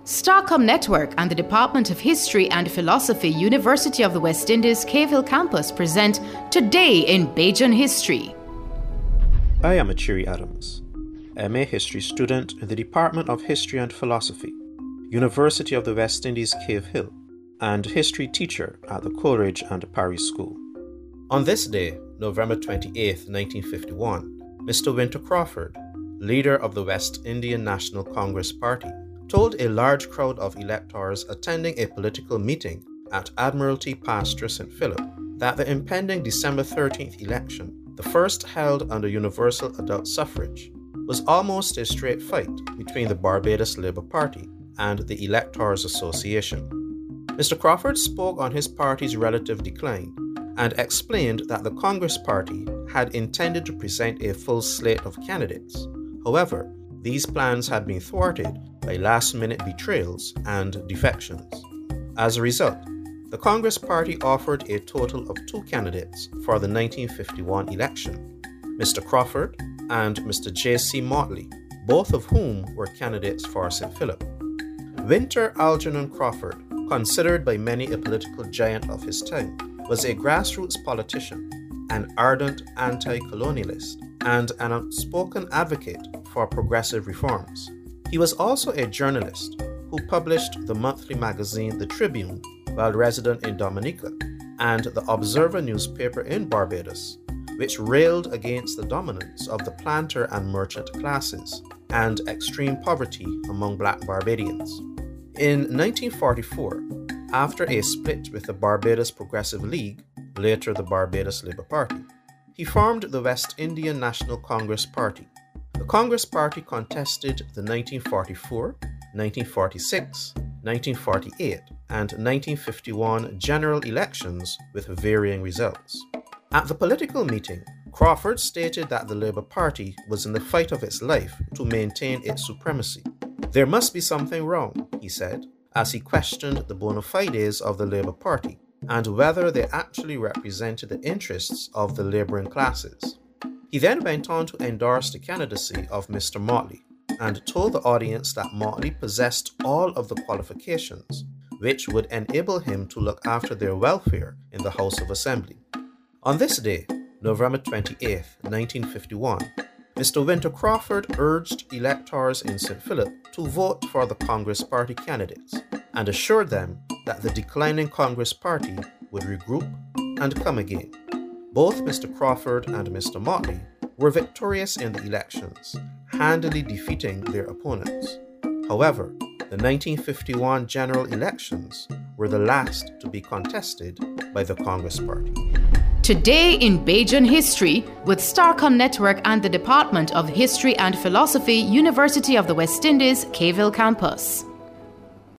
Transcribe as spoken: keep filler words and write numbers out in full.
Starcom Network and the Department of History and Philosophy, University of the West Indies, Cave Hill Campus present Today in Bajan History. I am Achiri Adams, M A History student in the Department of History and Philosophy, University of the West Indies, Cave Hill, and history teacher at the Coleridge and Parry School. On this day, November twenty-eighth, nineteen fifty-one, Mister Winter Crawford, leader of the West Indian National Congress Party, told a large crowd of electors attending a political meeting at Admiralty Pasture Saint Philip that the impending December thirteenth election, the first held under universal adult suffrage, was almost a straight fight between the Barbados Labour Party and the Electors Association. Mister Crawford spoke on his party's relative decline and explained that the Congress Party had intended to present a full slate of candidates. However, these plans had been thwarted by last-minute betrayals and defections. As a result, the Congress Party offered a total of two candidates for the nineteen fifty-one election, Mister Crawford and Mister J C Motley, both of whom were candidates for Saint Philip. Winter Algernon Crawford, considered by many a political giant of his time, was a grassroots politician, an ardent anti-colonialist, and an outspoken advocate for progressive reforms. He was also a journalist who published the monthly magazine The Tribune while resident in Dominica and the Observer newspaper in Barbados, which railed against the dominance of the planter and merchant classes and extreme poverty among black Barbadians. In nineteen forty-four, after a split with the Barbados Progressive League, later the Barbados Labour Party, he formed the West Indian National Congress Party. The Congress Party contested the nineteen forty-four, nineteen forty-six, nineteen forty-eight, and nineteen fifty-one general elections with varying results. At the political meeting, Crawford stated that the Labour Party was in the fight of its life to maintain its supremacy. There must be something wrong, he said, as he questioned the bona fides of the Labour Party and whether they actually represented the interests of the labouring classes. He then went on to endorse the candidacy of Mister Motley and told the audience that Motley possessed all of the qualifications which would enable him to look after their welfare in the House of Assembly. On this day, November twenty-eighth, nineteen fifty-one, Mister Winter Crawford urged electors in Saint Philip to vote for the Congress Party candidates and assured them that the declining Congress Party would regroup and come again. Both Mister Crawford and Mister Motley were victorious in the elections, handily defeating their opponents. However, the nineteen fifty-one general elections were the last to be contested by the Congress Party. Today in Bajan History with Starcom Network and the Department of History and Philosophy, University of the West Indies, Cave Hill Campus.